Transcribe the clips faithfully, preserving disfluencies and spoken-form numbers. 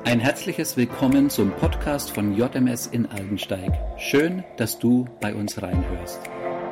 Ein herzliches Willkommen zum Podcast von J M S in Aldensteig. Schön, dass du bei uns reinhörst.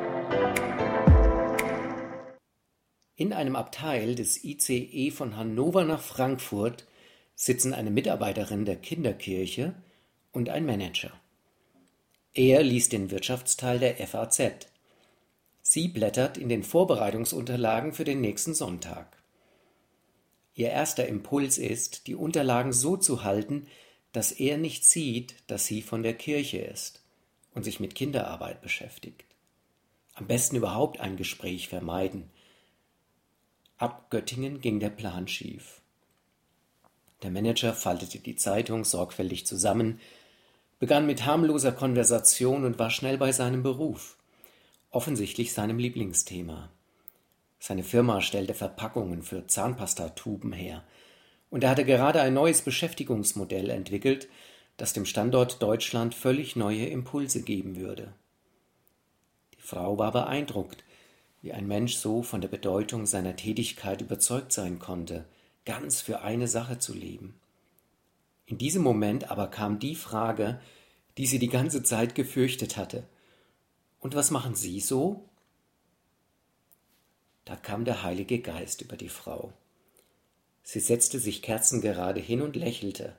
In einem Abteil des I C E von Hannover nach Frankfurt sitzen eine Mitarbeiterin der Kinderkirche und ein Manager. Er liest den Wirtschaftsteil der F A Z. Sie blättert in den Vorbereitungsunterlagen für den nächsten Sonntag. Ihr erster Impuls ist, die Unterlagen so zu halten, dass er nicht sieht, dass sie von der Kirche ist und sich mit Kinderarbeit beschäftigt. Am besten überhaupt ein Gespräch vermeiden. Ab Göttingen ging der Plan schief. Der Manager faltete die Zeitung sorgfältig zusammen, begann mit harmloser Konversation und war schnell bei seinem Beruf, offensichtlich seinem Lieblingsthema. Seine Firma stellte Verpackungen für Zahnpastatuben her und er hatte gerade ein neues Beschäftigungsmodell entwickelt, das dem Standort Deutschland völlig neue Impulse geben würde. Die Frau war beeindruckt, wie ein Mensch so von der Bedeutung seiner Tätigkeit überzeugt sein konnte, ganz für eine Sache zu leben. In diesem Moment aber kam die Frage, die sie die ganze Zeit gefürchtet hatte. Und was machen Sie so? Da kam der Heilige Geist über die Frau. Sie setzte sich kerzengerade hin und lächelte.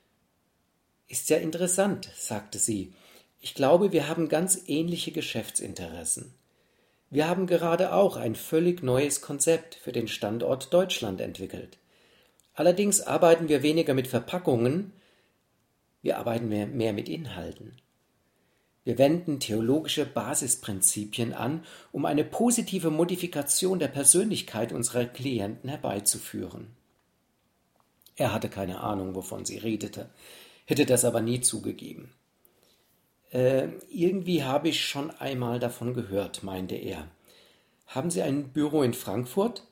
»Ist ja interessant«, sagte sie. »Ich glaube, wir haben ganz ähnliche Geschäftsinteressen. Wir haben gerade auch ein völlig neues Konzept für den Standort Deutschland entwickelt. Allerdings arbeiten wir weniger mit Verpackungen, wir arbeiten mehr, mehr mit Inhalten. Wir wenden theologische Basisprinzipien an, um eine positive Modifikation der Persönlichkeit unserer Klienten herbeizuführen.« Er hatte keine Ahnung, wovon sie redete, hätte das aber nie zugegeben. Äh, irgendwie habe ich schon einmal davon gehört, meinte er. »Haben Sie ein Büro in Frankfurt?«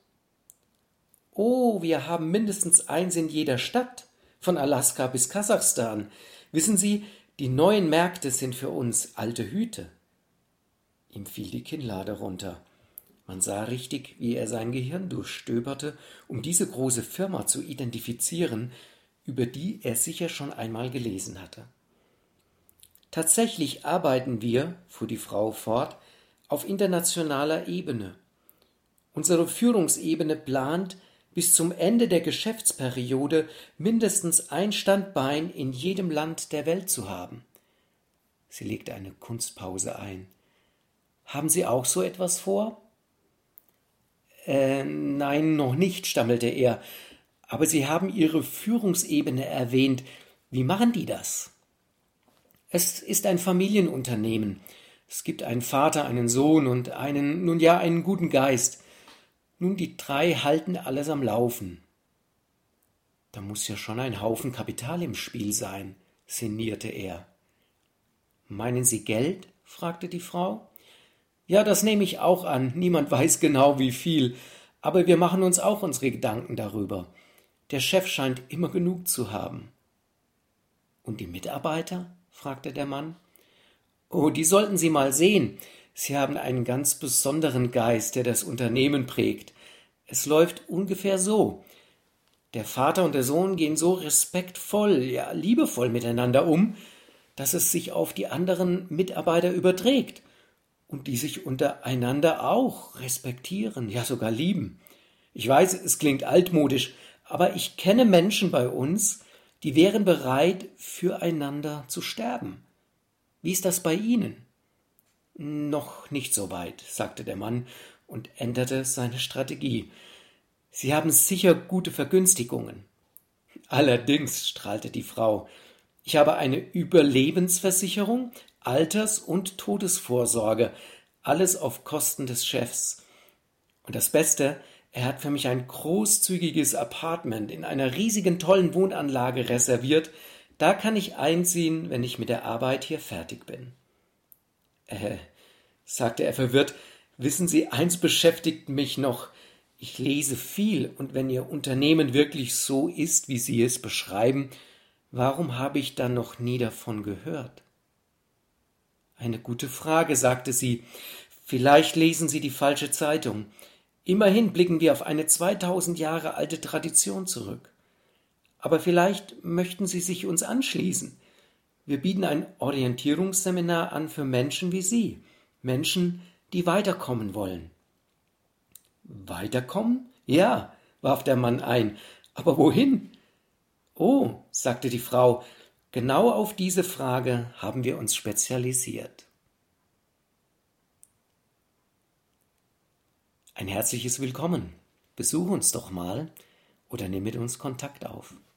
»Oh, wir haben mindestens eins in jeder Stadt, von Alaska bis Kasachstan. Wissen Sie, die neuen Märkte sind für uns alte Hüte.« Ihm fiel die Kinnlade runter. Man sah richtig, wie er sein Gehirn durchstöberte, um diese große Firma zu identifizieren, über die er sicher schon einmal gelesen hatte. »Tatsächlich arbeiten wir«, fuhr die Frau fort, »auf internationaler Ebene. Unsere Führungsebene plant, bis zum Ende der Geschäftsperiode mindestens ein Standbein in jedem Land der Welt zu haben.« Sie legte eine Kunstpause ein. »Haben Sie auch so etwas vor?« Äh, nein, noch nicht«, stammelte er. »Aber Sie haben Ihre Führungsebene erwähnt. Wie machen die das?« »Es ist ein Familienunternehmen. Es gibt einen Vater, einen Sohn und einen, nun ja, einen guten Geist. Nun, die drei halten alles am Laufen.« »Da muss ja schon ein Haufen Kapital im Spiel sein«, sinnierte er. »Meinen Sie Geld?«, fragte die Frau. »Ja, das nehme ich auch an. Niemand weiß genau, wie viel. Aber wir machen uns auch unsere Gedanken darüber. Der Chef scheint immer genug zu haben.« »Und die Mitarbeiter?«, fragte der Mann. »Oh, die sollten Sie mal sehen. Sie haben einen ganz besonderen Geist, der das Unternehmen prägt. Es läuft ungefähr so. Der Vater und der Sohn gehen so respektvoll, ja liebevoll miteinander um, dass es sich auf die anderen Mitarbeiter überträgt und die sich untereinander auch respektieren, ja sogar lieben. Ich weiß, es klingt altmodisch, aber ich kenne Menschen bei uns, die wären bereit, füreinander zu sterben. Wie ist das bei Ihnen?« »Noch nicht so weit«, sagte der Mann und änderte seine Strategie. »Sie haben sicher gute Vergünstigungen.« »Allerdings«, strahlte die Frau, »ich habe eine Überlebensversicherung, Alters- und Todesvorsorge, alles auf Kosten des Chefs. Und das Beste, er hat für mich ein großzügiges Apartment in einer riesigen tollen Wohnanlage reserviert. Da kann ich einziehen, wenn ich mit der Arbeit hier fertig bin.« »Äh«, sagte er verwirrt, »wissen Sie, eins beschäftigt mich noch. Ich lese viel, und wenn Ihr Unternehmen wirklich so ist, wie Sie es beschreiben, warum habe ich dann noch nie davon gehört?« »Eine gute Frage«, sagte sie. »Vielleicht lesen Sie die falsche Zeitung. Immerhin blicken wir auf eine zweitausend Jahre alte Tradition zurück. aber vielleicht möchten Sie sich uns anschließen. Wir bieten ein Orientierungsseminar an für Menschen wie Sie, Menschen, die weiterkommen wollen. Weiterkommen? Ja, warf der Mann ein. Aber wohin? Oh, sagte die Frau, genau auf diese Frage haben wir uns spezialisiert. Ein herzliches Willkommen. Besuch uns doch mal oder nimm mit uns Kontakt auf.